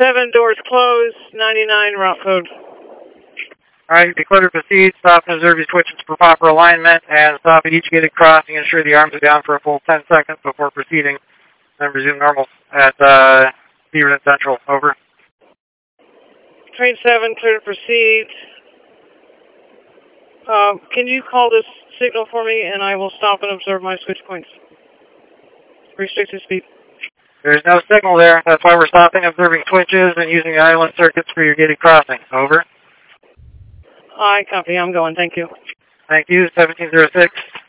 7, doors closed, 99, route code. Alright, be clear to proceed. Stop and observe your switches for proper alignment, and stop at each gated crossing. Ensure the arms are down for a full 10 seconds before proceeding. Then resume normal at Beaverton Central. Over. Train 7, clear to proceed. Can you call this signal for me, and I will stop and observe my switch points. Restricted speed. There's no signal there. That's why we're stopping, observing switches, and using the island circuits for your gated crossing. Over. I copy. I'm going. Thank you. Thank you. 1706.